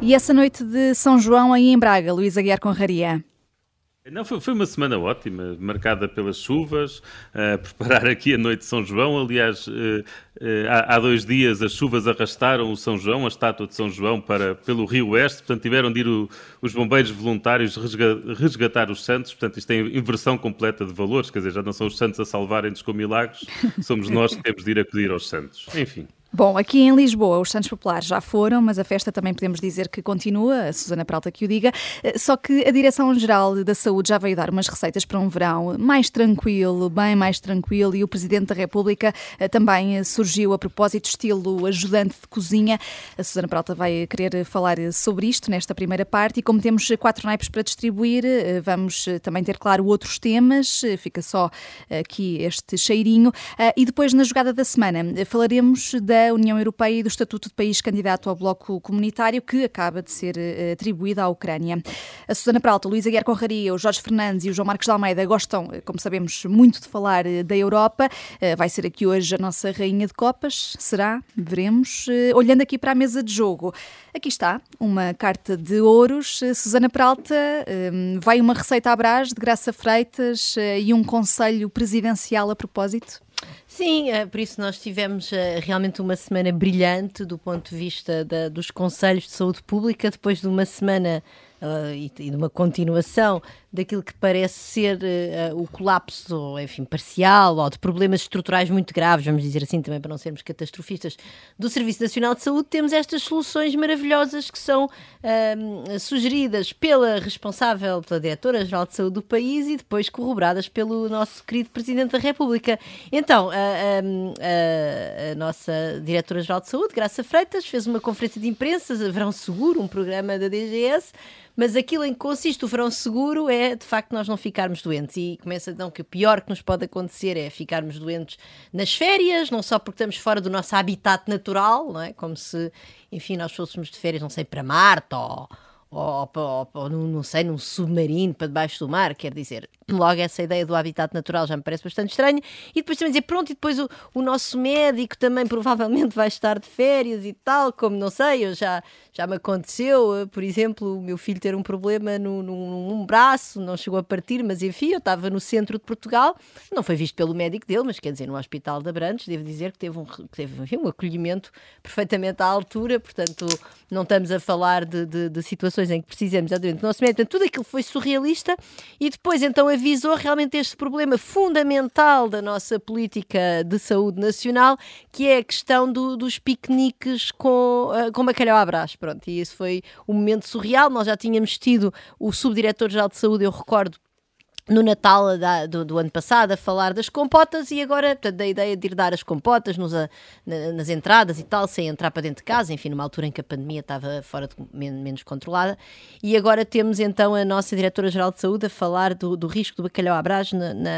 E essa noite de São João aí em Braga, Luís Aguiar Conraria? Não, foi uma semana ótima, marcada pelas chuvas, a preparar aqui a noite de São João. Aliás, há 2 dias as chuvas arrastaram o São João, a estátua de São João, pelo Rio Oeste, portanto tiveram de ir os bombeiros voluntários resgatar os santos, portanto isto tem inversão completa de valores, quer dizer, já não são os santos a salvarem-nos com milagres, somos nós que temos de ir acudir aos santos. Enfim. Bom, aqui em Lisboa os Santos Populares já foram, mas a festa também podemos dizer que continua, a Susana Peralta que o diga, só que a Direção-Geral da Saúde já veio dar umas receitas para um verão mais tranquilo, bem mais tranquilo, e o Presidente da República também surgiu a propósito, estilo ajudante de cozinha. A Susana Peralta vai querer falar sobre isto nesta primeira parte, e como temos 4 naipes para distribuir, vamos também ter, claro, outros temas, fica só aqui este cheirinho, e depois na jogada da semana falaremos da União Europeia e do Estatuto de País Candidato ao Bloco Comunitário, que acaba de ser atribuído à Ucrânia. A Susana Peralta, o Luís Aguiar Conraria, o Jorge Fernandes e o João Marcos de Almeida gostam, como sabemos, muito de falar da Europa. Vai ser aqui hoje a nossa rainha de copas, será? Veremos. Olhando aqui para a mesa de jogo, aqui está uma carta de ouros. Susana Peralta, vai uma receita à Brás de Graça Freitas e um conselho presidencial a propósito? Sim, por isso nós tivemos realmente uma semana brilhante do ponto de vista dos conselhos de saúde pública, depois de uma semana e de uma continuação daquilo que parece ser o colapso, enfim, parcial, ou de problemas estruturais muito graves, vamos dizer assim, também para não sermos catastrofistas, do Serviço Nacional de Saúde. Temos estas soluções maravilhosas que são sugeridas pela responsável, pela Diretora-Geral de Saúde do país, e depois corroboradas pelo nosso querido Presidente da República. Então, a nossa Diretora-Geral de Saúde, Graça Freitas, fez uma conferência de imprensa, Verão Seguro, um programa da DGS, mas aquilo em que consiste o verão seguro é, de facto, nós não ficarmos doentes. E começa então que o pior que nos pode acontecer é ficarmos doentes nas férias, não só porque estamos fora do nosso habitat natural, não é? Como se, enfim, nós fôssemos de férias, não sei, para Marte ou não sei, num submarino para debaixo do mar, quer dizer, logo essa ideia do habitat natural já me parece bastante estranha. E depois também dizer, pronto, e depois o nosso médico também provavelmente vai estar de férias e tal, como não sei, já me aconteceu, por exemplo, o meu filho ter um problema num braço, não chegou a partir, mas enfim, eu estava no centro de Portugal, não foi visto pelo médico dele, mas quer dizer, no Hospital de Abrantes, devo dizer que teve enfim, um acolhimento perfeitamente à altura, portanto, não estamos a falar de situações em que precisamos do nosso médico. Portanto, tudo aquilo foi surrealista, e depois então avisou realmente este problema fundamental da nossa política de saúde nacional, que é a questão dos piqueniques com bacalhau à Brás. Pronto, e esse foi um momento surreal. Nós já tínhamos tido o Subdiretor-Geral de Saúde, eu recordo, no Natal do ano passado, a falar das compotas, e agora, portanto, da ideia de ir dar as compotas nas entradas e tal, sem entrar para dentro de casa, enfim, numa altura em que a pandemia estava menos controlada. E agora temos então a nossa Diretora-Geral de Saúde a falar do risco do bacalhau à Brás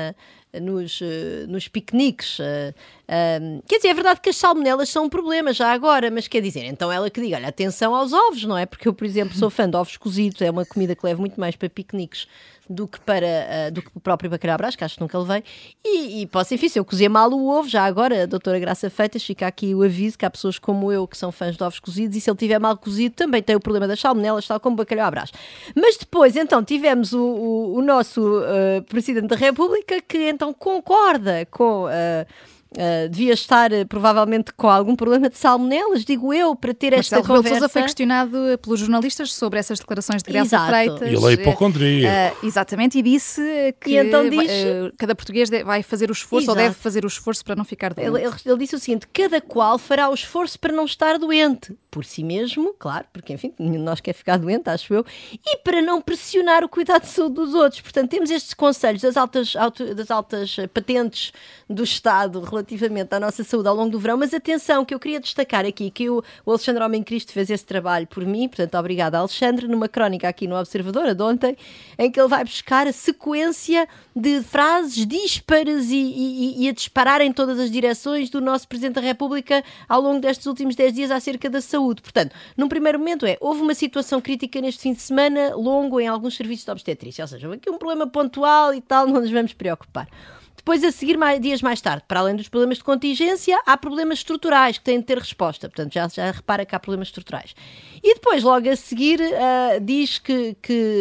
nos piqueniques. Quer dizer, é verdade que as salmonelas são um problema já agora, mas quer dizer, então ela que diga, olha, atenção aos ovos, não é? Porque eu, por exemplo, sou fã de ovos cozidos, é uma comida que levo muito mais para piqueniques do que o próprio bacalhau à Brás, que acho que nunca levei, e posso, enfim, se eu cozer mal o ovo, já agora, a doutora Graça Freitas, fica aqui o aviso que há pessoas como eu que são fãs de ovos cozidos, e se ele tiver mal cozido também tem o problema das salmonelas, tal como o bacalhau à Brás. Mas depois, então, tivemos o nosso Presidente da República, que então concorda com... devia estar provavelmente com algum problema de salmonelas, digo eu, para ter esta Marcelo conversa. Rebelo de Sousa foi questionado pelos jornalistas sobre essas declarações de Graça Freitas. E ele é hipocondria. Exatamente, e disse que então cada português vai fazer o esforço, ou deve fazer o esforço para não ficar doente. Ele disse o seguinte, cada qual fará o esforço para não estar doente, por si mesmo, claro, porque enfim, nenhum de nós quer ficar doente, acho eu, e para não pressionar o cuidado de saúde dos outros. Portanto, temos estes conselhos das altas patentes do Estado relativamente à nossa saúde ao longo do verão, mas atenção, que eu queria destacar aqui, que o Alexandre Homem Cristo fez esse trabalho por mim, portanto, obrigada, Alexandre, numa crónica aqui no Observador, de ontem, em que ele vai buscar a sequência de frases díspares e a disparar em todas as direções do nosso Presidente da República ao longo destes últimos 10 dias acerca da saúde. Portanto, num primeiro momento houve uma situação crítica neste fim de semana longo em alguns serviços de obstetrícia, ou seja, houve aqui um problema pontual e tal, não nos vamos preocupar. Depois, a seguir, dias mais tarde, para além dos problemas de contingência, há problemas estruturais que têm de ter resposta. Portanto, já repara que há problemas estruturais. E depois, logo a seguir, diz que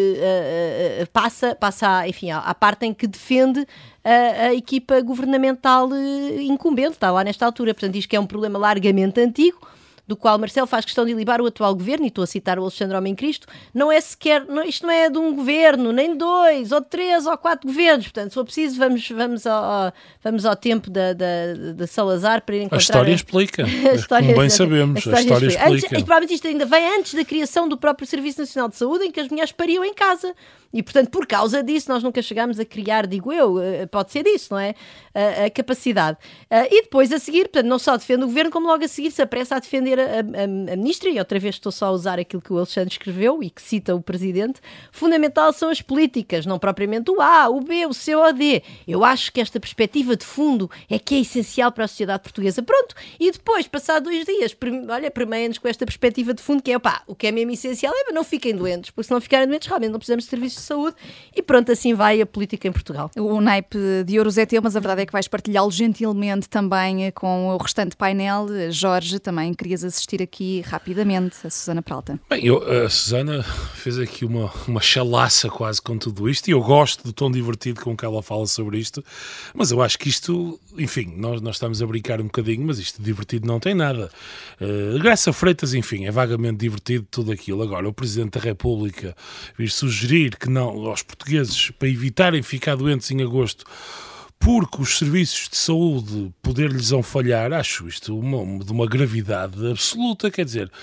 passa à parte em que defende a equipa governamental incumbente, está lá nesta altura. Portanto, diz que é um problema largamente antigo, do qual Marcelo faz questão de ilibar o atual governo, e estou a citar o Alexandre Homem Cristo, isto não é de um governo, nem de 2, ou de 3, ou 4 governos. Portanto, se for preciso, vamos ao tempo da Salazar para ir encontrar... A história explica, como bem sabemos, a história explica. E provavelmente isto ainda vem antes da criação do próprio Serviço Nacional de Saúde, em que as mulheres pariam em casa. E, portanto, por causa disso, nós nunca chegámos a criar, digo eu, pode ser disso, não é? A capacidade. E depois, a seguir, portanto, não só defende o governo, como logo a seguir se apressa a defender a ministra, e outra vez estou só a usar aquilo que o Alexandre escreveu e que cita o presidente. Fundamental são as políticas, não propriamente o A, o B, o C ou o D. Eu acho que esta perspectiva de fundo é que é essencial para a sociedade portuguesa. Pronto, e depois, passado 2 dias, permeia-nos com esta perspectiva de fundo, que é, o que é mesmo essencial é não fiquem doentes, porque se não ficarem doentes, realmente não precisamos de serviços de saúde, e pronto, assim vai a política em Portugal. O naipe de ouro é teu, mas a verdade é que vais partilhá-lo gentilmente também com o restante painel. Jorge, também querias assistir aqui rapidamente a Susana Peralta. Bem, a Susana fez aqui uma chalaça quase com tudo isto, e eu gosto do tom divertido com que ela fala sobre isto, mas eu acho que isto, enfim, nós estamos a brincar um bocadinho, mas isto de divertido não tem nada. Graça Freitas, enfim, é vagamente divertido tudo aquilo. Agora, o Presidente da República vir sugerir que não aos portugueses, para evitarem ficar doentes em agosto, porque os serviços de saúde poder-lhes vão falhar, acho isto de uma gravidade absoluta, quer dizer,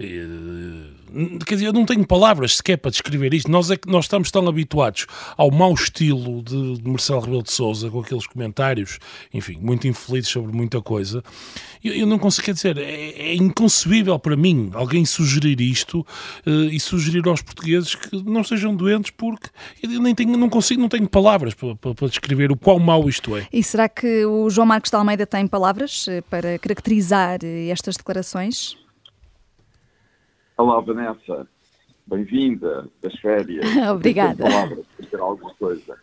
eu não tenho palavras sequer para descrever isto. Nós estamos tão habituados ao mau estilo de Marcelo Rebelo de Sousa, com aqueles comentários, enfim, muito infelizes sobre muita coisa. Eu não consigo, quer dizer, é inconcebível para mim alguém sugerir isto e sugerir aos portugueses que não sejam doentes, porque eu não tenho palavras para descrever o quão mau isto é. E será que o João Marcos de Almeida tem palavras para caracterizar estas declarações? Olá, Vanessa. Bem-vinda das férias. Obrigada. Palavras para dizer alguma coisa.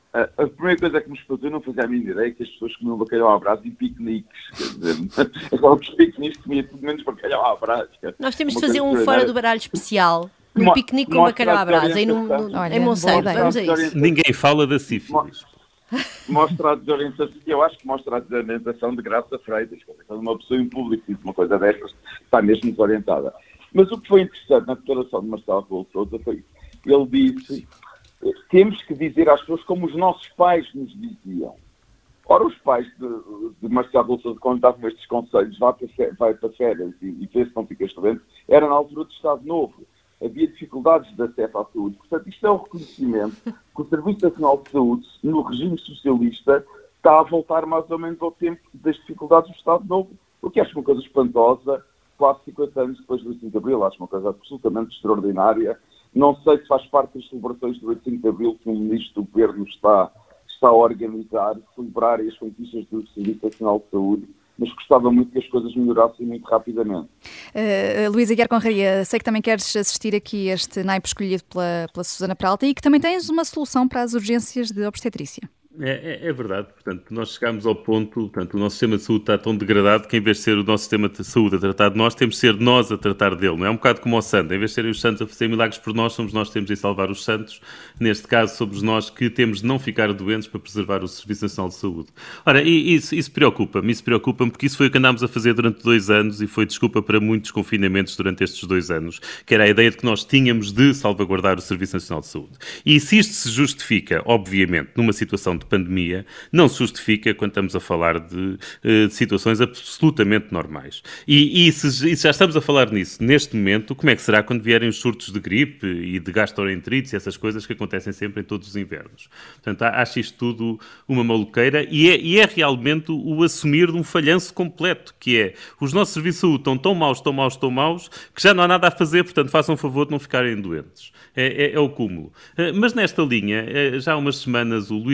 A primeira coisa que nos fazia, não fazia a mínima ideia, que as pessoas comiam bacalhau à brás em piqueniques. Quer dizer, agora os piqueniques comia tudo menos bacalhau à brás. Nós temos de fazer um fora do baralho especial. Um piquenique com bacalhau à brás em Monsanto. Vamos a isso. Ninguém fala da sífilis. Mostra a desorientação, eu acho que mostra a desorientação de Graça Freitas. Quando uma pessoa em público diz uma coisa destas, está mesmo desorientada. Mas o que foi interessante na declaração de Marcelo Rebelo de Sousa foi que ele disse: temos que dizer às pessoas como os nossos pais nos diziam. Ora, os pais de Marcelo Rebelo de Sousa, quando davam estes conselhos, vai para férias e vê-se não fica doente, era na altura do Estado Novo. Havia dificuldades de acesso à saúde. Portanto, isto é um reconhecimento que o Serviço Nacional de Saúde, no regime socialista, está a voltar mais ou menos ao tempo das dificuldades do Estado Novo, o que acho uma coisa espantosa, quase 50 anos depois do 25 de Abril. Acho uma coisa absolutamente extraordinária. Não sei se faz parte das celebrações do 25 de Abril que o Ministro do Governo está a organizar, celebrar as conquistas do Serviço Nacional de Saúde, mas gostava muito que as coisas melhorassem muito rapidamente. Luísa Aguiar Conraria, sei que também queres assistir aqui a este naipe escolhido pela Susana Peralta e que também tens uma solução para as urgências de obstetrícia. É verdade, portanto, nós chegámos ao ponto, portanto, o nosso sistema de saúde está tão degradado que em vez de ser o nosso sistema de saúde a tratar de nós, temos de ser nós a tratar dele, não é? Um bocado como o santo, em vez de serem os santos a fazer milagres por nós, somos nós que temos de salvar os santos, neste caso somos nós que temos de não ficar doentes para preservar o Serviço Nacional de Saúde. Ora, isso preocupa-me porque isso foi o que andámos a fazer durante 2 anos e foi desculpa para muitos confinamentos durante estes 2 anos, que era a ideia de que nós tínhamos de salvaguardar o Serviço Nacional de Saúde. E se isto se justifica, obviamente, numa situação de pandemia, não se justifica quando estamos a falar de situações absolutamente normais. E se já estamos a falar nisso neste momento, como é que será quando vierem os surtos de gripe e de gastroenterites e essas coisas que acontecem sempre em todos os invernos? Portanto, acho isto tudo uma maluqueira e é realmente o assumir de um falhanço completo, que é os nossos serviços de saúde estão tão maus, que já não há nada a fazer, portanto, façam o favor de não ficarem doentes. É o cúmulo. Mas nesta linha, já há umas semanas, o Luís Paixão,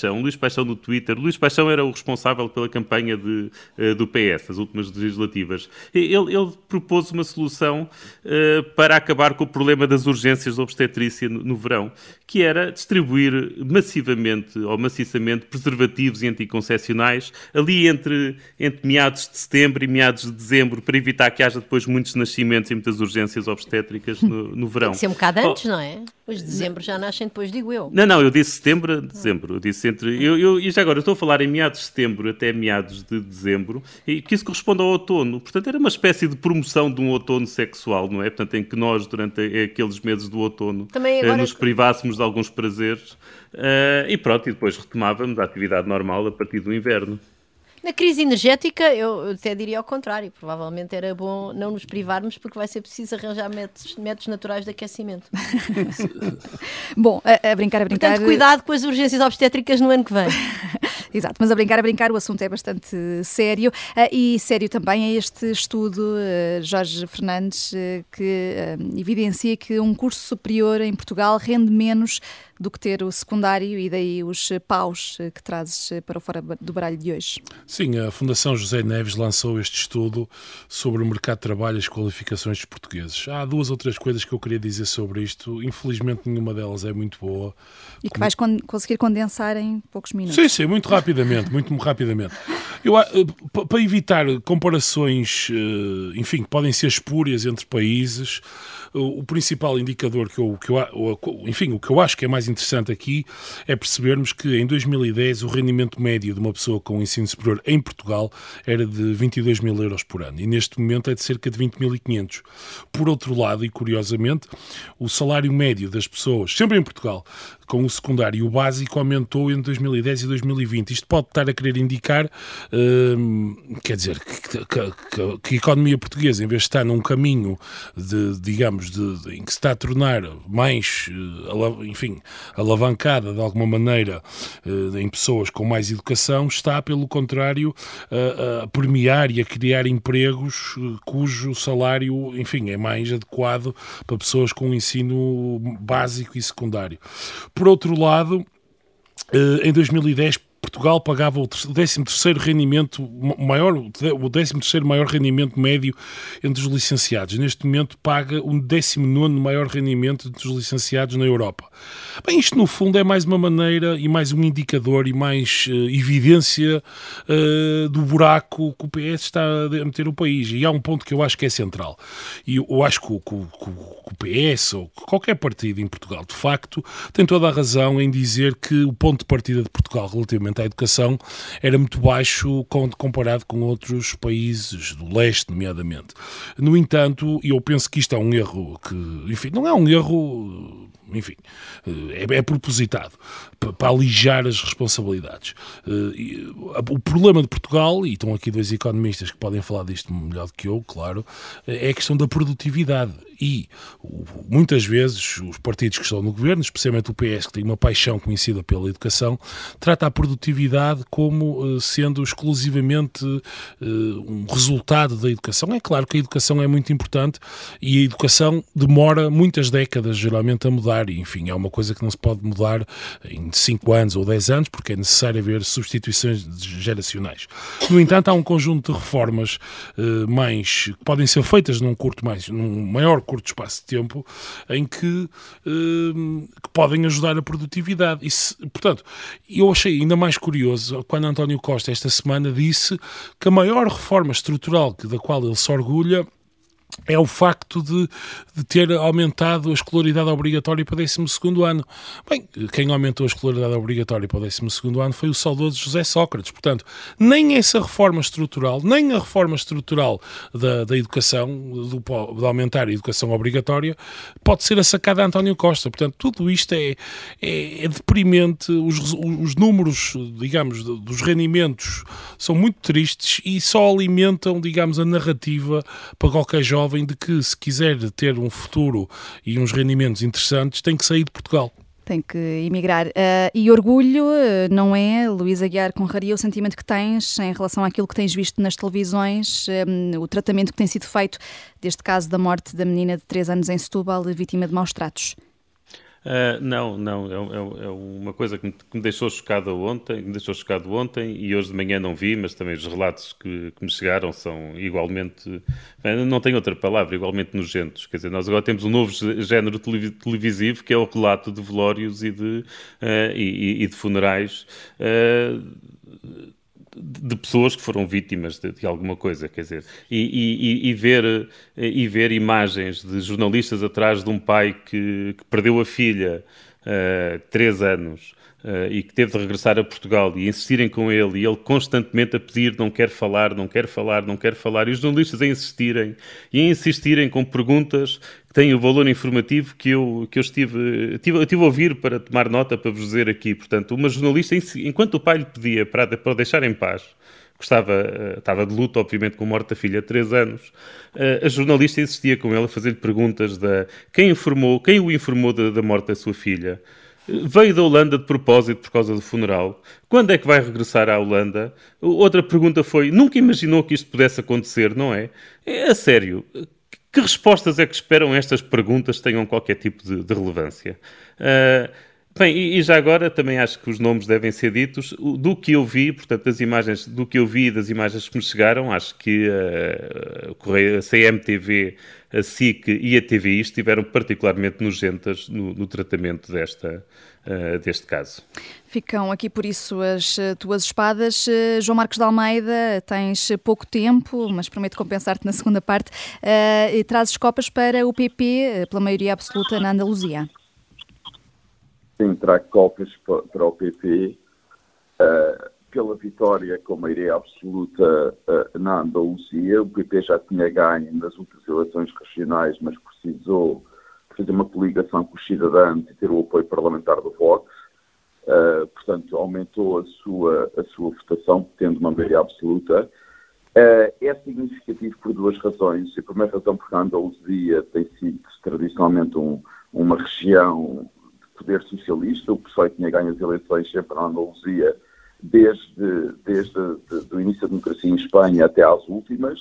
Paixão no Twitter. Luís Paixão era o responsável pela campanha do PS, as últimas legislativas. Ele propôs uma solução para acabar com o problema das urgências de obstetrícia no verão, que era distribuir massivamente ou maciçamente preservativos e anticoncepcionais ali entre meados de setembro e meados de dezembro, para evitar que haja depois muitos nascimentos e muitas urgências obstétricas no verão. Tem que ser um bocado antes, não é? Os de dezembro já nascem depois, digo eu. Não, eu disse setembro a dezembro. Eu disse e já agora, eu estou a falar em meados de setembro até meados de dezembro, e que isso corresponde ao outono. Portanto, era uma espécie de promoção de um outono sexual, não é? Portanto, em que nós, durante aqueles meses do outono, nos privássemos de alguns prazeres, e pronto, e depois retomávamos a atividade normal a partir do inverno. Na crise energética, eu até diria ao contrário. Provavelmente era bom não nos privarmos, porque vai ser preciso arranjar métodos naturais de aquecimento. Bom, a brincar... Portanto, cuidado com as urgências obstétricas no ano que vem. Exato, mas a brincar, o assunto é bastante sério. E sério também é este estudo, Jorge Fernandes, que evidencia que um curso superior em Portugal rende menos do que ter o secundário, e daí os paus que trazes para o Fora do Baralho de hoje. Sim, a Fundação José Neves lançou este estudo sobre o mercado de trabalho e as qualificações dos portugues. Há 2 ou 3 coisas que eu queria dizer sobre isto. Infelizmente, nenhuma delas é muito boa. E que vais conseguir condensar em poucos minutos. Sim, muito rapidamente. Para evitar comparações, enfim, que podem ser espúrias entre países, o principal indicador o que eu acho que é mais interessante aqui é percebermos que em 2010 o rendimento médio de uma pessoa com ensino superior em Portugal era de 22.000 euros por ano, e neste momento é de cerca de 20.500. Por outro lado, e curiosamente, o salário médio das pessoas, sempre em Portugal, com o secundário e o básico, aumentou entre 2010 e 2020. Isto pode estar a querer indicar, quer dizer, que a economia portuguesa, em vez de estar num caminho em que se está a tornar mais, enfim, alavancada de alguma maneira em pessoas com mais educação, está, pelo contrário, a premiar e a criar empregos cujo salário, enfim, é mais adequado para pessoas com ensino básico e secundário. Por outro lado, em 2010, Portugal pagava o 13º rendimento maior, o 13º maior rendimento médio entre os licenciados. Neste momento paga o 19º maior rendimento entre os licenciados na Europa. Bem, isto no fundo é mais uma maneira e mais um indicador e mais evidência do buraco que o PS está a meter o país. E há um ponto que eu acho que é central. E eu acho que o PS ou qualquer partido em Portugal, de facto, tem toda a razão em dizer que o ponto de partida de Portugal relativamente à educação era muito baixo comparado com outros países do leste, nomeadamente. No entanto, eu penso que isto é um erro que, enfim, não é um erro, enfim, é propositado para alijar as responsabilidades. O problema de Portugal, e estão aqui 2 economistas que podem falar disto melhor do que eu, claro, é a questão da produtividade. E muitas vezes os partidos que estão no governo, especialmente o PS, que tem uma paixão conhecida pela educação, trata a produtividade como sendo exclusivamente um resultado da educação. É claro que a educação é muito importante e a educação demora muitas décadas geralmente a mudar, e enfim, é uma coisa que não se pode mudar em 5 anos ou 10 anos, porque é necessário haver substituições geracionais. No entanto, há um conjunto de reformas que podem ser feitas num maior curto espaço de tempo, em que podem ajudar a produtividade. Portanto, eu achei ainda mais curioso quando António Costa esta semana disse que a maior reforma estrutural da qual ele se orgulha é o facto de ter aumentado a escolaridade obrigatória para o 12º ano. Bem, quem aumentou a escolaridade obrigatória para o 12º ano foi o saudoso José Sócrates. Portanto, nem essa reforma estrutural, nem a reforma estrutural da educação, de aumentar a educação obrigatória, pode ser assacada a António Costa. Portanto, tudo isto é deprimente. Os números, digamos, dos rendimentos são muito tristes e só alimentam, digamos, a narrativa para qualquer jovem de que, se quiser ter um futuro e uns rendimentos interessantes, tem que sair de Portugal. Tem que emigrar. E orgulho, não é, Luís Aguiar Conraria, o sentimento que tens em relação àquilo que tens visto nas televisões, o tratamento que tem sido feito deste caso da morte da menina de 3 anos em Setúbal, vítima de maus tratos? Não, é uma coisa que me deixou chocado ontem e hoje de manhã não vi, mas também os relatos que me chegaram são igualmente, não tenho outra palavra, igualmente nojentos. Quer dizer, nós agora temos um novo género televisivo que é o relato de velórios e de funerais de pessoas que foram vítimas de alguma coisa, quer dizer, e ver imagens de jornalistas atrás de um pai que perdeu a filha 3 anos e que teve de regressar a Portugal e insistirem com ele, e ele constantemente a pedir não quer falar, e os jornalistas a insistirem com perguntas que têm o valor informativo que eu estive a ouvir para tomar nota para vos dizer aqui. Portanto, uma jornalista, enquanto o pai lhe pedia para deixar em paz, que estava de luto, obviamente, com a morte da filha há 3 anos, a jornalista insistia com ele a fazer-lhe perguntas quem o informou da morte da sua filha. Veio da Holanda de propósito por causa do funeral. Quando é que vai regressar à Holanda? Outra pergunta foi, nunca imaginou que isto pudesse acontecer, não é? A sério, que respostas é que esperam estas perguntas que tenham qualquer tipo de relevância? Bem, e já agora também acho que os nomes devem ser ditos. Do que eu vi, portanto, das imagens que me chegaram, acho que a CMTV, a SIC e a TVI estiveram particularmente nojentas no tratamento deste caso. Ficam aqui, por isso, as tuas espadas. João Marcos de Almeida, tens pouco tempo, mas prometo compensar-te na segunda parte. E trazes copas para o PP, pela maioria absoluta, na Andaluzia. Sim, trago copas para o PP pela vitória com maioria absoluta na Andaluzia. O PP já tinha ganho nas últimas eleições regionais, mas precisou fazer uma coligação com os cidadãos e ter o apoio parlamentar do Vox. Portanto, aumentou a sua votação, tendo uma maioria absoluta. É significativo por 2 razões. A primeira razão porque a Andaluzia tem sido tradicionalmente uma região poder socialista. O PSOE tinha ganho as eleições sempre na Andaluzia, desde o início da democracia em Espanha até às últimas.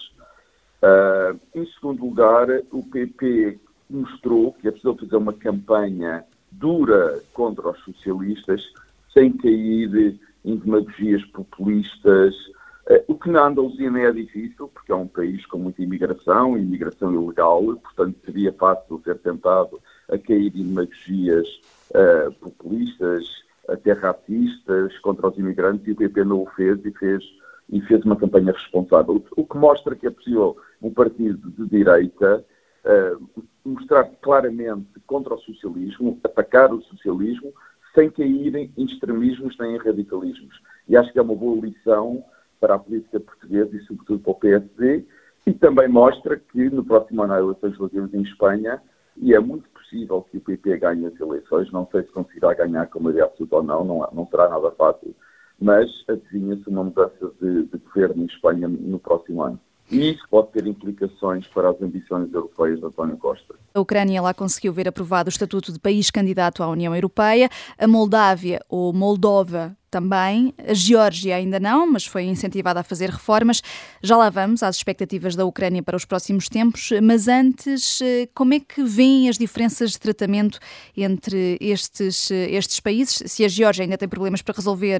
Em segundo lugar, o PP mostrou que é possível fazer uma campanha dura contra os socialistas sem cair em demagogias populistas, o que na Andaluzia não é difícil, porque é um país com muita imigração ilegal, portanto seria fácil ser tentado a cair em demagogias populistas, até racistas, contra os imigrantes, e o PP não o fez e fez uma campanha responsável. O que mostra que é possível um partido de direita mostrar claramente contra o socialismo, atacar o socialismo, sem cair em extremismos nem em radicalismos. E acho que é uma boa lição para a política portuguesa e, sobretudo, para o PSD, e também mostra que no próximo ano há eleições legislativas em Espanha, e é muito possível que o PP ganhe as eleições. Não sei se conseguirá ganhar com maioria absoluta ou não será nada fácil, mas adivinha-se uma mudança de governo em Espanha no próximo ano. E isso pode ter implicações para as ambições europeias de António Costa. A Ucrânia lá conseguiu ver aprovado o estatuto de país candidato à União Europeia, a Moldávia ou Moldova também, a Geórgia ainda não, mas foi incentivada a fazer reformas. Já lá vamos às expectativas da Ucrânia para os próximos tempos, mas antes, como é que vêm as diferenças de tratamento entre estes países? Se a Geórgia ainda tem problemas para resolver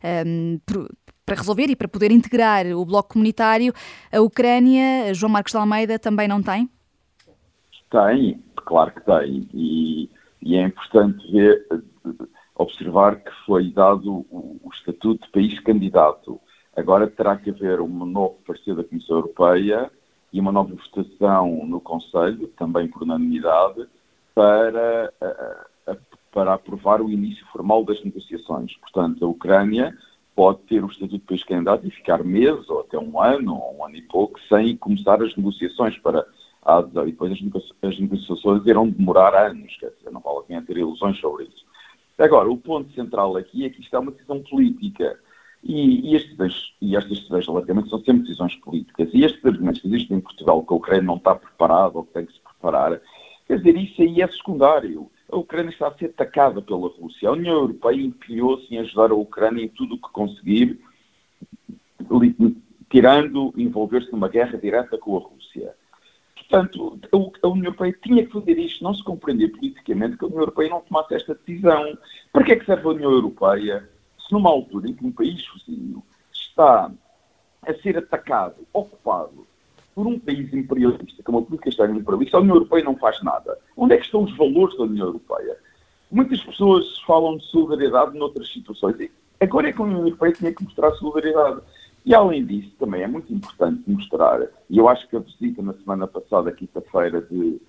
e para poder integrar o bloco comunitário, a Ucrânia, João Marcos de Almeida, também não tem? Tem, claro que tem. E é importante observar que foi dado o estatuto de país candidato. Agora terá que haver um novo parecer da Comissão Europeia e uma nova votação no Conselho, também por unanimidade, para aprovar o início formal das negociações. Portanto, a Ucrânia pode ter o estatuto de país candidato e ficar meses, ou até um ano e pouco, sem começar as negociações para a adesão. E depois as negociações irão demorar anos, quer dizer, não vale a pena ter ilusões sobre isso. Agora, o ponto central aqui é que isto é uma decisão política. E estas decisões, relativamente, são sempre decisões políticas. E estes argumentos que existem em Portugal, que a Ucrânia não está preparada ou que tem que se preparar, quer dizer, isso aí é secundário. A Ucrânia está a ser atacada pela Rússia. A União Europeia empenhou-se em ajudar a Ucrânia em tudo o que conseguir, tirando envolver-se numa guerra direta com a Rússia. portanto, a União Europeia tinha que fazer isto, não se compreendia politicamente que a União Europeia não tomasse esta decisão. Para que é que serve a União Europeia se numa altura em que um país vizinho está a ser atacado, ocupado por um país imperialista, com uma política externa imperialista, a União Europeia não faz nada? Onde é que estão os valores da União Europeia? Muitas pessoas falam de solidariedade noutras situações. Agora é que a União Europeia tinha que mostrar solidariedade. E, além disso, também é muito importante mostrar, e eu acho que a visita na semana passada, quinta-feira,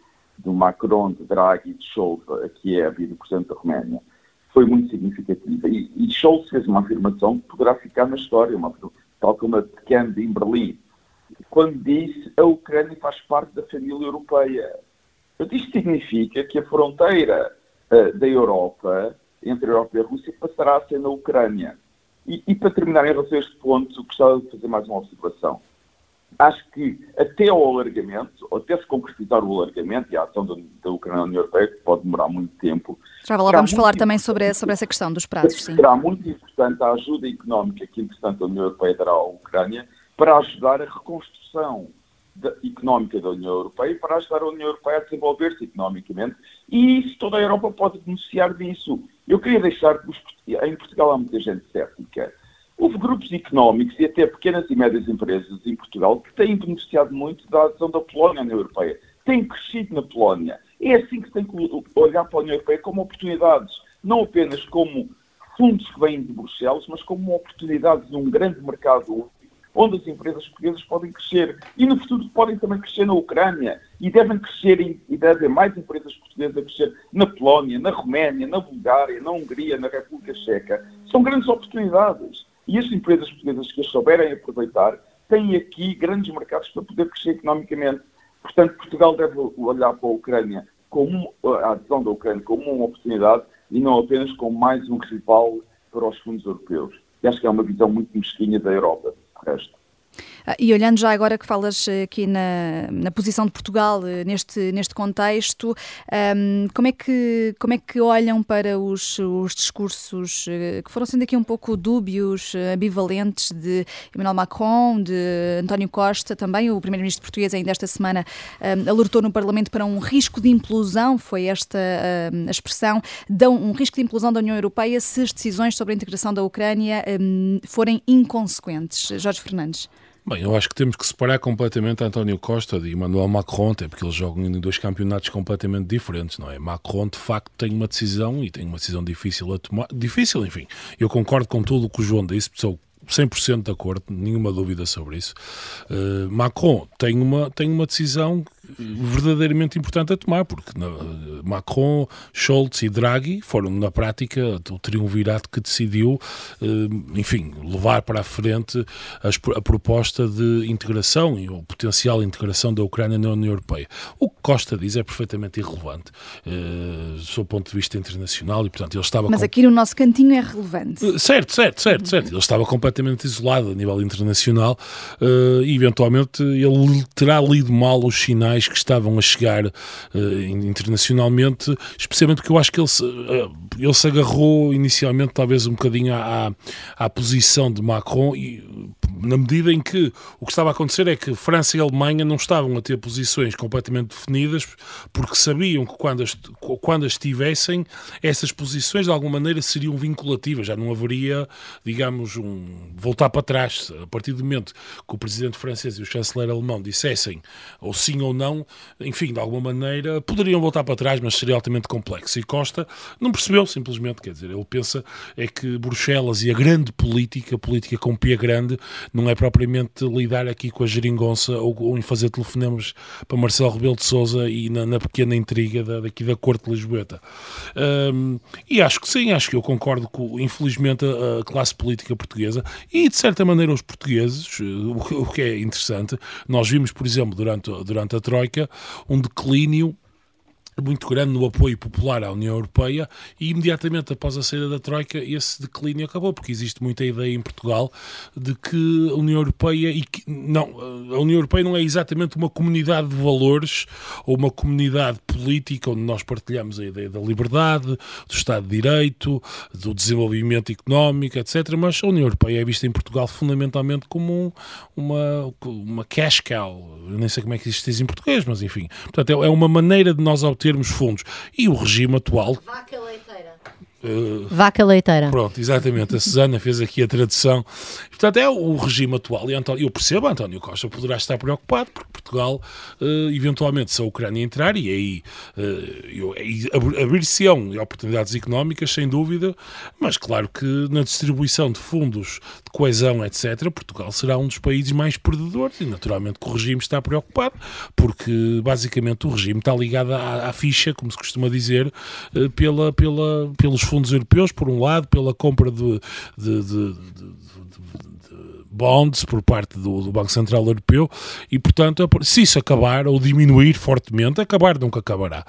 do Macron, de Draghi e de Scholz, que é a vice-presidente da Roménia, foi muito significativa. E Scholz fez uma afirmação que poderá ficar na história, tal como a de Kennedy em Berlim, quando disse a Ucrânia faz parte da família europeia. Isto significa que a fronteira da Europa, entre a Europa e a Rússia, passará a ser na Ucrânia. E para terminar em relação a este ponto, gostava de fazer mais uma observação. Acho que até ao alargamento, ou até se concretizar o alargamento e a ação da Ucrânia na União Europeia, que pode demorar muito tempo. Já lá vamos falar também sobre essa questão dos prazos, sim. Será muito importante a ajuda económica que, entretanto, a União Europeia dará à Ucrânia para ajudar a reconstrução económica da União Europeia e para ajudar a União Europeia a desenvolver-se economicamente. E isso toda a Europa pode beneficiar disso. Eu queria deixar que em Portugal há muita gente cética. Houve grupos económicos e até pequenas e médias empresas em Portugal que têm beneficiado muito da adesão da Polónia à União Europeia. Têm crescido na Polónia. É assim que se tem que olhar para a União Europeia, como oportunidades. Não apenas como fundos que vêm de Bruxelas, mas como oportunidades de um grande mercado onde as empresas portuguesas podem crescer. E no futuro podem também crescer na Ucrânia. E devem crescer, e devem haver mais empresas portuguesas a crescer na Polónia, na Roménia, na Bulgária, na Hungria, na República Checa. São grandes oportunidades. E as empresas portuguesas que as souberem aproveitar têm aqui grandes mercados para poder crescer economicamente. Portanto, Portugal deve olhar para a Ucrânia, a adesão da Ucrânia, como uma oportunidade e não apenas como mais um rival para os fundos europeus. E acho que é uma visão muito mesquinha da Europa, de resto. E olhando já agora que falas aqui na posição de Portugal neste contexto, como é que olham para os discursos que foram sendo aqui um pouco dúbios, ambivalentes de Emmanuel Macron, de António Costa, também o primeiro-ministro português ainda esta semana alertou no Parlamento para um risco de implosão, foi esta a expressão, um risco de implosão da União Europeia se as decisões sobre a integração da Ucrânia forem inconsequentes. Jorge Fernandes. Bem, eu acho que temos que separar completamente António Costa de Emmanuel Macron, até porque eles jogam em dois campeonatos completamente diferentes, não é? Macron, de facto, tem uma decisão e tem uma decisão difícil a tomar. Difícil, enfim. Eu concordo com tudo o que o João disse, sou 100% de acordo, nenhuma dúvida sobre isso. Macron tem uma decisão verdadeiramente importante a tomar, porque Macron, Scholz e Draghi foram, na prática, o triunvirato que decidiu, enfim, levar para a frente a proposta de integração e a potencial integração da Ucrânia na União Europeia. O que Costa diz é perfeitamente irrelevante, do seu ponto de vista internacional, e, portanto, ele estava... Mas aqui no nosso cantinho é relevante. Certo. Ele estava completamente isolado a nível internacional e, eventualmente, ele terá lido mal os sinais que estavam a chegar internacionalmente, especialmente porque eu acho que ele se agarrou inicialmente talvez um bocadinho à posição de Macron, e na medida em que o que estava a acontecer é que França e Alemanha não estavam a ter posições completamente definidas, porque sabiam que quando as tivessem, essas posições de alguma maneira seriam vinculativas, já não haveria, digamos, voltar para trás. A partir do momento que o presidente francês e o chanceler alemão dissessem ou sim ou não, enfim, de alguma maneira poderiam voltar para trás, mas seria altamente complexo. E Costa não percebeu, simplesmente, quer dizer, ele pensa é que Bruxelas e a grande política com P grande, não é propriamente lidar aqui com a geringonça ou em fazer telefonemas para Marcelo Rebelo de Sousa e na pequena intriga daqui da Corte de Lisboeta. E acho que sim, acho que eu concordo com, infelizmente, a classe política portuguesa e, de certa maneira, os portugueses, o que é interessante, nós vimos, por exemplo, durante a Troika, um declínio muito grande no apoio popular à União Europeia e imediatamente após a saída da Troika esse declínio acabou, porque existe muita ideia em Portugal de que a União Europeia a União Europeia não é exatamente uma comunidade de valores ou uma comunidade política onde nós partilhamos a ideia da liberdade, do Estado de Direito, do desenvolvimento económico, etc. Mas a União Europeia é vista em Portugal fundamentalmente como uma cash cow. Eu nem sei como é que isto diz em português, mas enfim. Portanto, é uma maneira de nós obtermos fundos. E o regime atual... Vaca leiteira. Vaca leiteira. Pronto, exatamente. A Susana fez aqui a tradução. Portanto, é o regime atual. E eu percebo, António Costa poderá estar preocupado, porque Portugal, eventualmente, se a Ucrânia entrar, e aí abrir-se-ão oportunidades económicas, sem dúvida, mas claro que na distribuição de fundos de coesão, etc., Portugal será um dos países mais perdedores, e naturalmente que o regime está preocupado, porque basicamente o regime está ligado à ficha, como se costuma dizer, pelos fundos europeus, por um lado, pela compra de bonds por parte do Banco Central Europeu e, portanto, se isso acabar ou diminuir fortemente, nunca acabará.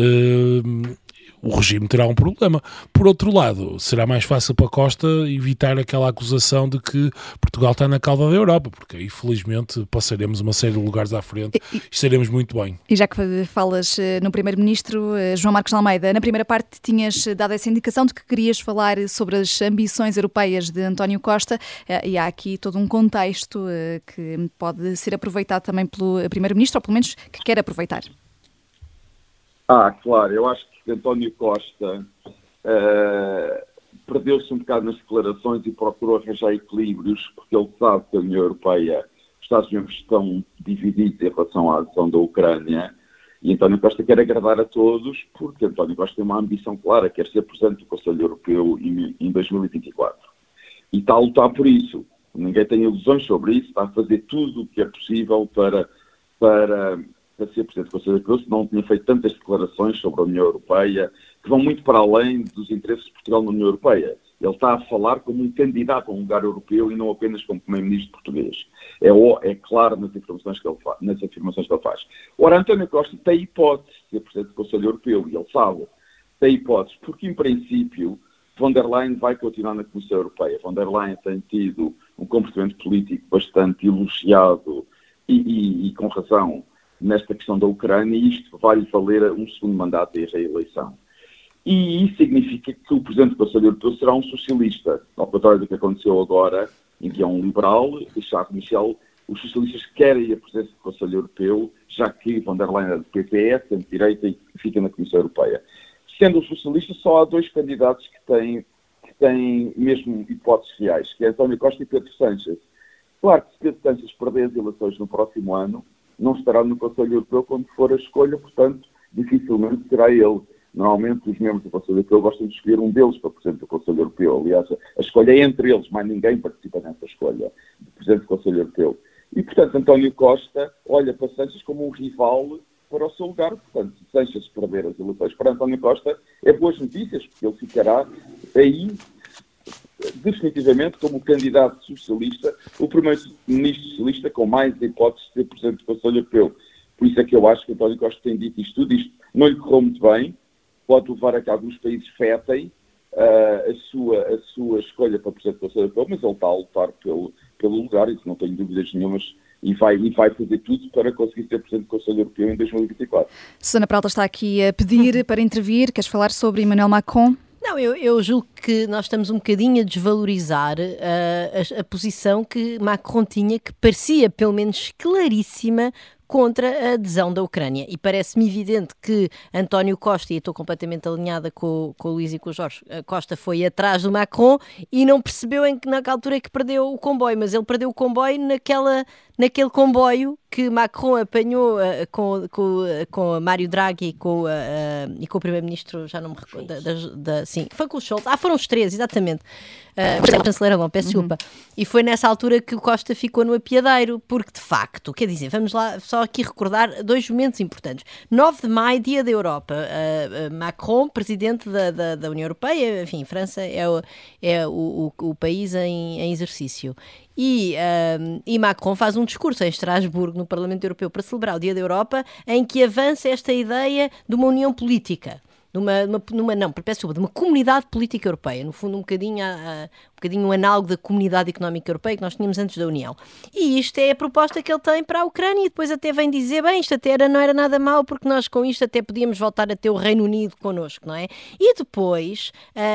O regime terá um problema. Por outro lado, será mais fácil para Costa evitar aquela acusação de que Portugal está na cauda da Europa, porque aí, felizmente, passaremos uma série de lugares à frente e estaremos muito bem. E já que falas no Primeiro-Ministro, João Marcos de Almeida, na primeira parte tinhas dado essa indicação de que querias falar sobre as ambições europeias de António Costa e há aqui todo um contexto que pode ser aproveitado também pelo Primeiro-Ministro, ou pelo menos que quer aproveitar. Claro, eu acho que António Costa perdeu-se um bocado nas declarações e procurou arranjar equilíbrios, porque ele sabe que a União Europeia, os Estados-membros estão divididos em relação à adesão da Ucrânia, e António Costa quer agradar a todos, porque António Costa tem uma ambição clara, quer ser Presidente do Conselho Europeu em 2024. E está a lutar por isso. Ninguém tem ilusões sobre isso, está a fazer tudo o que é possível para ser Presidente do Conselho Europeu, se não tinha feito tantas declarações sobre a União Europeia, que vão muito para além dos interesses de Portugal na União Europeia. Ele está a falar como um candidato a um lugar europeu e não apenas como Primeiro-Ministro português. É claro nas afirmações que ele faz. Ora, António Costa tem hipótese de ser Presidente do Conselho Europeu, e ele sabe, tem hipótese, porque em princípio von der Leyen vai continuar na Comissão Europeia. Von der Leyen tem tido um comportamento político bastante elogiado e com razão nesta questão da Ucrânia, e isto vai-lhe valer um segundo mandato e a reeleição. E isso significa que o Presidente do Conselho Europeu será um socialista, ao contrário do que aconteceu agora, em que é um liberal, Charles Michel. Os socialistas querem a presença do Conselho Europeu, já que von der Leyen é do PPE, centro-direita, e fica na Comissão Europeia. Sendo os socialistas, só há dois candidatos que têm mesmo hipóteses reais, que é António Costa e Pedro Sánchez. Claro que se Pedro Sánchez perder as eleições no próximo ano, não estará no Conselho Europeu quando for a escolha, portanto, dificilmente será ele. Normalmente, os membros do Conselho Europeu gostam de escolher um deles para Presidente do Conselho Europeu. Aliás, a escolha é entre eles, mas ninguém participa nessa escolha de Presidente do Conselho Europeu. E, portanto, António Costa olha para Sánchez como um rival para o seu lugar. Portanto, se Sánchez perder as eleições para António Costa, é boas notícias, porque ele ficará aí definitivamente como candidato socialista, o primeiro-ministro socialista com mais hipóteses de ser Presidente do Conselho Europeu. Por isso é que eu acho que António Costa tem dito isto tudo. Isto não lhe correu muito bem, pode levar a que alguns países fetem a sua escolha para Presidente do Conselho Europeu, mas ele está a lutar pelo lugar, isso não tenho dúvidas nenhumas, e vai fazer tudo para conseguir ser Presidente do Conselho Europeu em 2024. Susana Peralta está aqui a pedir para intervir. Queres falar sobre Emmanuel Macron? Não, eu julgo que nós estamos um bocadinho a desvalorizar a posição que Macron tinha, que parecia pelo menos claríssima contra a adesão da Ucrânia. E parece-me evidente que António Costa, e estou completamente alinhada com o Luís e com o Jorge, Costa foi atrás do Macron e não percebeu naquela altura que perdeu o comboio, mas ele perdeu o comboio naquele comboio que Macron apanhou com a Mário Draghi e com o Primeiro-Ministro, já não me recordo, sim, foi com o Scholz. Foram os três, exatamente. O chanceler alemão, peço desculpa. E foi nessa altura que o Costa ficou no apiadeiro, porque de facto, quer dizer, vamos lá só aqui recordar dois momentos importantes. 9 de maio, Dia da Europa. Macron, presidente da União Europeia, enfim, França é o país em exercício. e Macron faz um discurso em Estrasburgo, no Parlamento Europeu, para celebrar o Dia da Europa, em que avança esta ideia de uma união política. De uma comunidade política europeia, no fundo um bocadinho um análogo da comunidade económica europeia que nós tínhamos antes da União. E isto é a proposta que ele tem para a Ucrânia, e depois até vem dizer, bem, isto até não era nada mau, porque nós com isto até podíamos voltar a ter o Reino Unido connosco, não é? E depois...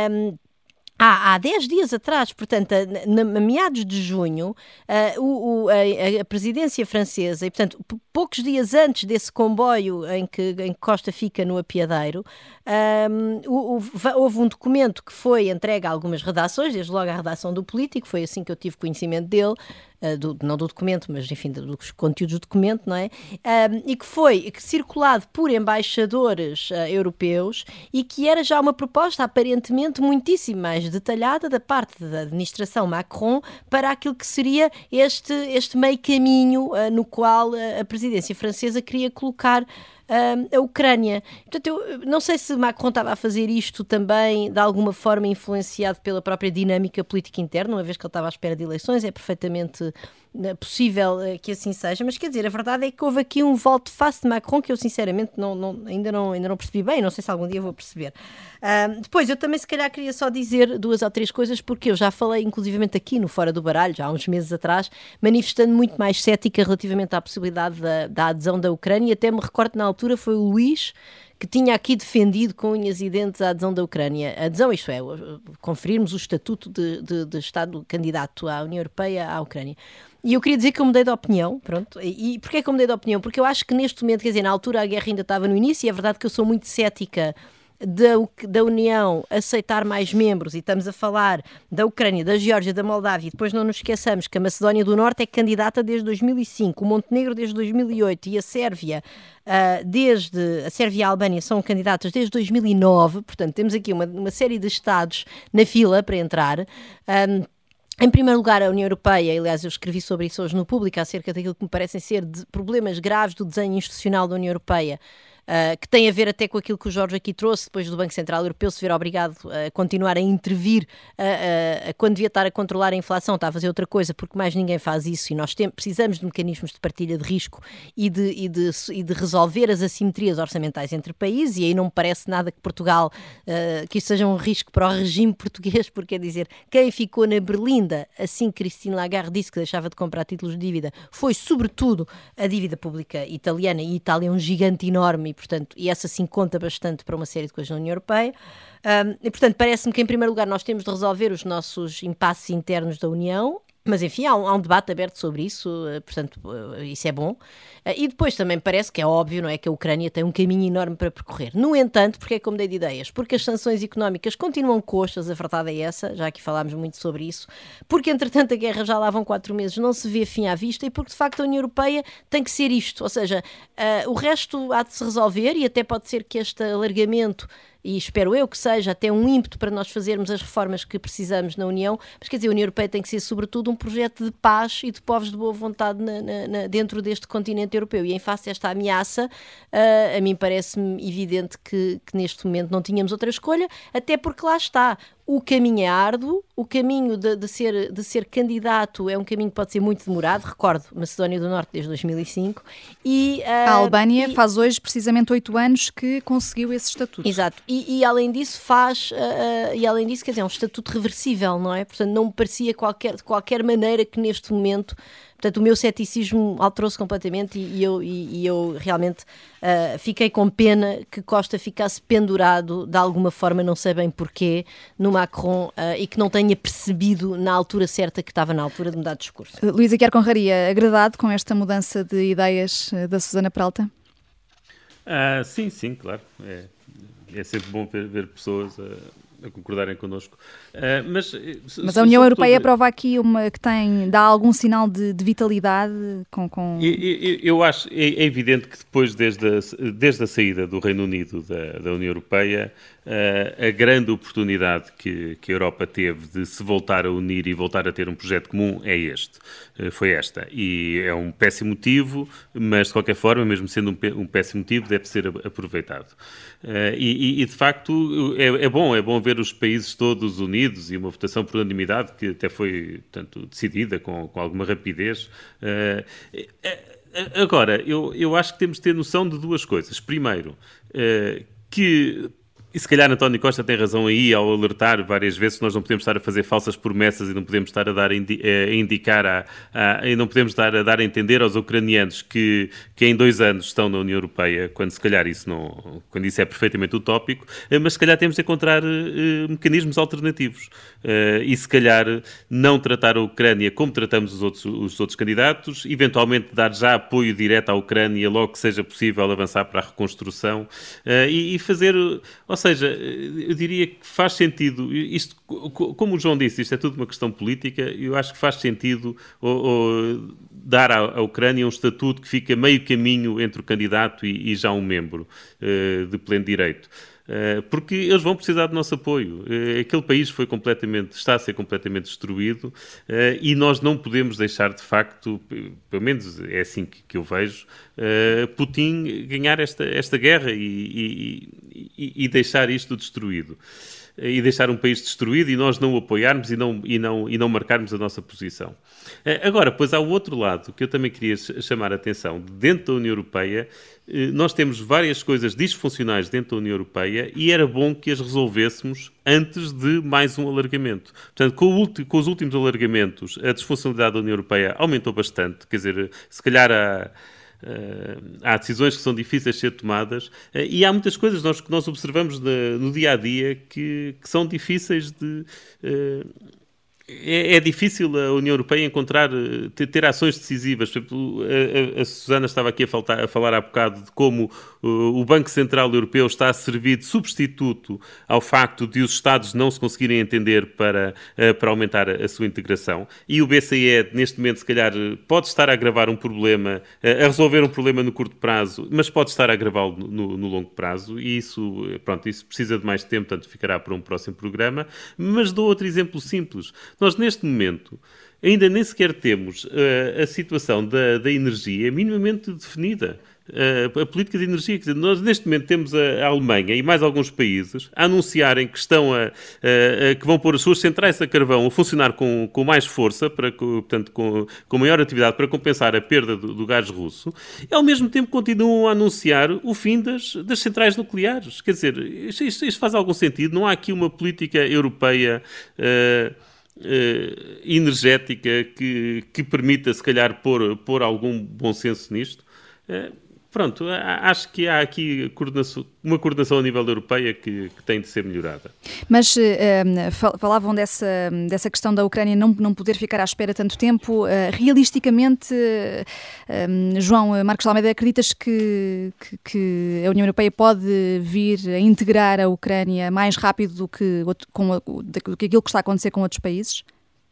Há 10 dias atrás, portanto, a meados de junho, a presidência francesa, e portanto, poucos dias antes desse comboio em que Costa fica no apiadeiro, houve um documento que foi entregue a algumas redações, desde logo à redação do Político, foi assim que eu tive conhecimento dele, não do documento, mas enfim, dos conteúdos do documento, não é? E que foi circulado por embaixadores europeus e que era já uma proposta aparentemente muitíssimo mais detalhada da parte da administração Macron para aquilo que seria este meio caminho no qual a presidência francesa queria colocar a Ucrânia. Portanto, eu não sei se Macron estava a fazer isto também de alguma forma influenciado pela própria dinâmica política interna, uma vez que ele estava à espera de eleições, é perfeitamente possível que assim seja, mas quer dizer, a verdade é que houve aqui um volte-face de Macron que eu sinceramente ainda não percebi bem, não sei se algum dia vou perceber. Depois, eu também se calhar queria só dizer 2 ou 3 coisas, porque eu já falei inclusivamente aqui no Fora do Baralho, já há uns meses atrás, manifestando muito mais cética relativamente à possibilidade da adesão da Ucrânia, e até me recordo na altura foi o Luís que tinha aqui defendido com unhas e dentes a adesão da Ucrânia. A adesão, isto é, conferirmos o estatuto de Estado candidato à União Europeia à Ucrânia. E eu queria dizer que eu mudei de opinião, pronto. E porquê que eu mudei de opinião? Porque eu acho que neste momento, quer dizer, na altura a guerra ainda estava no início, e é verdade que eu sou muito cética da União aceitar mais membros, e estamos a falar da Ucrânia, da Geórgia, da Moldávia, e depois não nos esqueçamos que a Macedónia do Norte é candidata desde 2005, o Montenegro desde 2008 e a Sérvia a Sérvia e a Albânia são candidatas desde 2009, portanto temos aqui uma série de estados na fila para entrar. Em primeiro lugar, a União Europeia, aliás, eu escrevi sobre isso hoje no Público, acerca daquilo que me parecem ser problemas graves do desenho institucional da União Europeia, que tem a ver até com aquilo que o Jorge aqui trouxe, depois do Banco Central Europeu se ver obrigado a continuar a intervir quando devia estar a controlar a inflação, está a fazer outra coisa, porque mais ninguém faz isso, e nós precisamos de mecanismos de partilha de risco e de resolver as assimetrias orçamentais entre países, e aí não me parece nada que Portugal, que isso seja um risco para o regime português, porque quer dizer, quem ficou na berlinda assim que Christine Lagarde disse que deixava de comprar títulos de dívida, foi sobretudo a dívida pública italiana, e Itália é um gigante enorme, e essa sim conta bastante para uma série de coisas na União Europeia. E portanto parece-me que em primeiro lugar nós temos de resolver os nossos impasses internos da União, mas enfim, há um debate aberto sobre isso, portanto isso é bom. E depois também parece que é óbvio, não é, que a Ucrânia tem um caminho enorme para percorrer. No entanto, porque é que eu mudei de ideias? Porque as sanções económicas continuam coxas, a verdade é essa, já aqui falámos muito sobre isso, porque entretanto a guerra já lá vão 4 meses, não se vê fim à vista, e porque de facto a União Europeia tem que ser isto, ou seja, o resto há de se resolver, e até pode ser que este alargamento, e espero eu que seja até um ímpeto para nós fazermos as reformas que precisamos na União, mas quer dizer, a União Europeia tem que ser sobretudo um projeto de paz e de povos de boa vontade dentro deste continente europeu, e em face a esta ameaça, a mim parece-me evidente que neste momento não tínhamos outra escolha, até porque lá está, o caminho é árduo, o caminho de ser candidato é um caminho que pode ser muito demorado, recordo, Macedónia do Norte desde 2005, a Albânia faz hoje precisamente 8 anos que conseguiu esse estatuto. Exato, e além disso quer dizer, é um estatuto reversível, não é? Portanto, não me parecia de qualquer maneira que neste momento, portanto, o meu ceticismo alterou-se completamente, e eu realmente fiquei com pena que Costa ficasse pendurado de alguma forma, não sei bem porquê, no Macron, e que não tenha percebido na altura certa que estava na altura de mudar de discurso. Luísa Guiar Conraria, agradado com esta mudança de ideias da Susana Peralta? Sim, claro. É sempre bom ver pessoas a concordarem connosco. Mas a União Europeia prova aqui que dá algum sinal de vitalidade com... Eu acho, é evidente que depois, desde a saída do Reino Unido da União Europeia, a grande oportunidade que a Europa teve de se voltar a unir e voltar a ter um projeto comum foi esta. E é um péssimo motivo, mas de qualquer forma, mesmo sendo um péssimo motivo, deve ser aproveitado. E de facto é bom ver os países todos unidos e uma votação por unanimidade que até foi, portanto, decidida com alguma rapidez. Agora, eu acho que temos de ter noção de duas coisas. Primeiro, e se calhar António Costa tem razão aí ao alertar várias vezes que nós não podemos estar a fazer falsas promessas e não podemos estar a dar a indicar e não podemos estar a dar a entender aos ucranianos que em 2 anos estão na União Europeia, quando se calhar quando isso é perfeitamente utópico, mas se calhar temos de encontrar mecanismos alternativos e se calhar não tratar a Ucrânia como tratamos os outros candidatos, eventualmente dar já apoio direto à Ucrânia logo que seja possível avançar para a reconstrução e fazer... Ou seja, eu diria que faz sentido, isto, como o João disse, isto é tudo uma questão política, eu acho que faz sentido dar à Ucrânia um estatuto que fica meio caminho entre o candidato e já um membro de pleno direito. Porque eles vão precisar do nosso apoio. Aquele país está a ser completamente destruído e nós não podemos deixar, de facto, pelo menos é assim que eu vejo, Putin ganhar esta guerra e deixar isto destruído. E deixar um país destruído e nós não o apoiarmos e não marcarmos a nossa posição. Agora, pois há o outro lado que eu também queria chamar a atenção. Dentro da União Europeia, nós temos várias coisas disfuncionais dentro da União Europeia e era bom que as resolvêssemos antes de mais um alargamento. Portanto, com os últimos alargamentos, a disfuncionalidade da União Europeia aumentou bastante. Quer dizer, se calhar há decisões que são difíceis de ser tomadas e há muitas coisas que nós observamos no dia-a-dia que são difíceis de... É difícil a União Europeia ter ações decisivas. Por exemplo, a Susana estava aqui a falar há bocado de como o Banco Central Europeu está a servir de substituto ao facto de os Estados não se conseguirem entender para aumentar a sua integração. E o BCE, neste momento, se calhar, pode estar a agravar um problema, a resolver um problema no curto prazo, mas pode estar a agravá-lo no longo prazo. E isso precisa de mais tempo, portanto, ficará para um próximo programa. Mas dou outro exemplo simples. Nós, neste momento, ainda nem sequer temos a situação da energia minimamente definida. A política de energia. Quer dizer, nós, neste momento, temos a Alemanha e mais alguns países a anunciarem que que vão pôr as suas centrais a carvão a funcionar com mais força, portanto, com maior atividade, para compensar a perda do gás russo, e, ao mesmo tempo, continuam a anunciar o fim das centrais nucleares. Quer dizer, isto faz algum sentido? Não há aqui uma política europeia... energética que permita, se calhar, pôr algum bom senso nisto. Pronto, acho que há aqui uma coordenação a nível europeia que tem de ser melhorada. Mas falavam dessa questão da Ucrânia não poder ficar à espera tanto tempo. Realisticamente, João Marcos de Almeida, acreditas que a União Europeia pode vir a integrar a Ucrânia mais rápido do que aquilo que está a acontecer com outros países?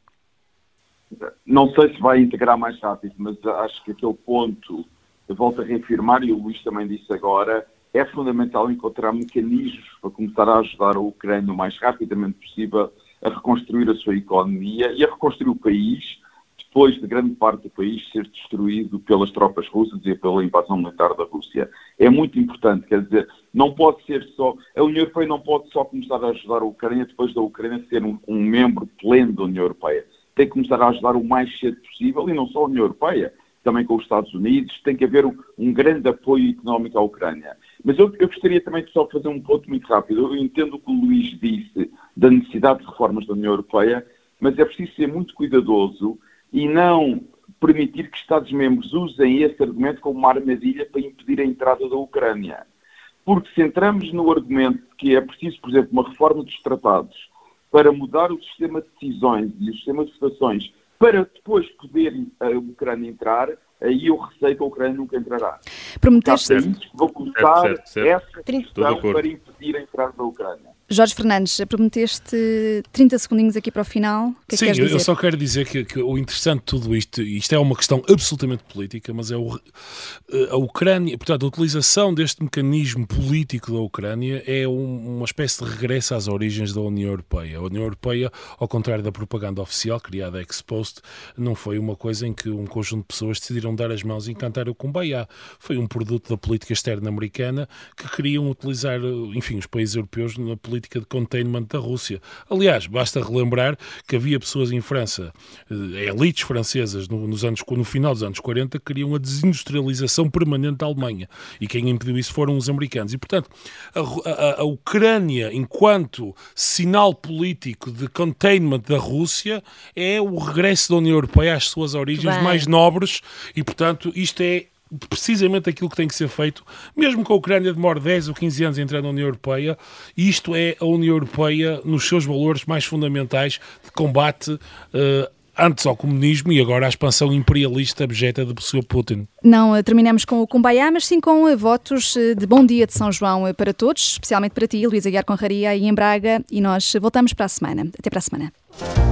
Não sei se vai integrar mais rápido, mas acho que aquele ponto... Volto a reafirmar, e o Luís também disse agora, é fundamental encontrar mecanismos para começar a ajudar a Ucrânia o mais rapidamente possível a reconstruir a sua economia e a reconstruir o país, depois de grande parte do país ser destruído pelas tropas russas e pela invasão militar da Rússia. É muito importante, quer dizer, não pode ser só... A União Europeia não pode só começar a ajudar a Ucrânia depois da Ucrânia ser um membro pleno da União Europeia. Tem que começar a ajudar o mais cedo possível, e não só a União Europeia, também com os Estados Unidos, tem que haver um grande apoio económico à Ucrânia. Mas eu gostaria também de só fazer um ponto muito rápido. Eu entendo o que o Luís disse da necessidade de reformas da União Europeia, mas é preciso ser muito cuidadoso e não permitir que Estados-membros usem esse argumento como uma armadilha para impedir a entrada da Ucrânia. Porque se entramos no argumento de que é preciso, por exemplo, uma reforma dos tratados para mudar o sistema de decisões e o sistema de votações para depois poder a Ucrânia entrar, aí eu receio que a Ucrânia nunca entrará. Prometeste... Vou começar essa discussão para impedir a entrada da Ucrânia. Jorge Fernandes, prometeste 30 segundinhos aqui para o final. O que é que queres dizer? Eu só quero dizer que o interessante de tudo isto é uma questão absolutamente política, mas é a Ucrânia, portanto, a utilização deste mecanismo político da Ucrânia é uma espécie de regresso às origens da União Europeia. A União Europeia, ao contrário da propaganda oficial, criada ex post, não foi uma coisa em que um conjunto de pessoas decidiram dar as mãos e cantar o Kumbaya. Foi um produto da política externa americana que queriam utilizar, enfim, os países europeus na política de containment da Rússia. Aliás, basta relembrar que havia pessoas em França, elites francesas, no final dos anos 40, que queriam a desindustrialização permanente da Alemanha. E quem impediu isso foram os americanos. E, portanto, a Ucrânia, enquanto sinal político de containment da Rússia, é o regresso da União Europeia às suas origens mais nobres e, portanto, isto é precisamente aquilo que tem que ser feito, mesmo que a Ucrânia demore 10 ou 15 anos a entrar na União Europeia. Isto é a União Europeia nos seus valores mais fundamentais de combate antes ao comunismo e agora à expansão imperialista abjeta do Sr. Putin. Não terminamos com o Kumbaya, mas sim com votos de bom dia de São João para todos, especialmente para ti, Luís Aguiar Conraria, aí em Braga, e nós voltamos para a semana. Até para a semana.